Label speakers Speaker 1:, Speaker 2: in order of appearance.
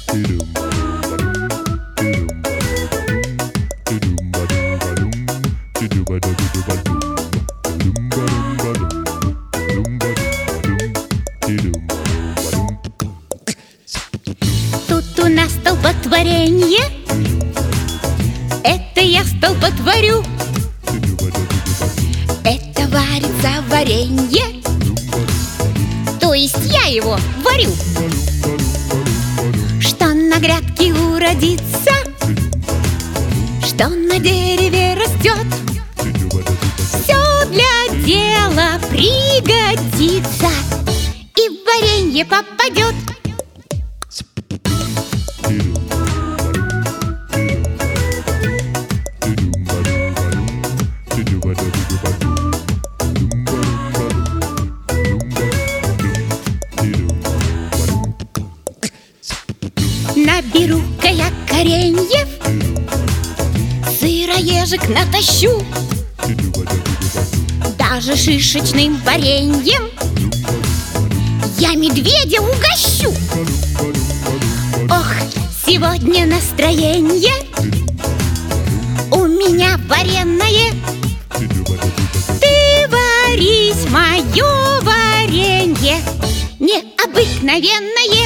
Speaker 1: Тут у нас столпотворенье, это я столпотворю. Это варится варенье, то есть я его варю. Что на грядке уродится, что на дереве растет, все для дела пригодится и в варенье попадет. Наберу-ка я кореньев, сыроежек натащу, даже шишечным вареньем я медведя угощу. Ох, сегодня настроение у меня вареное. Ты варись, мое варенье необыкновенное.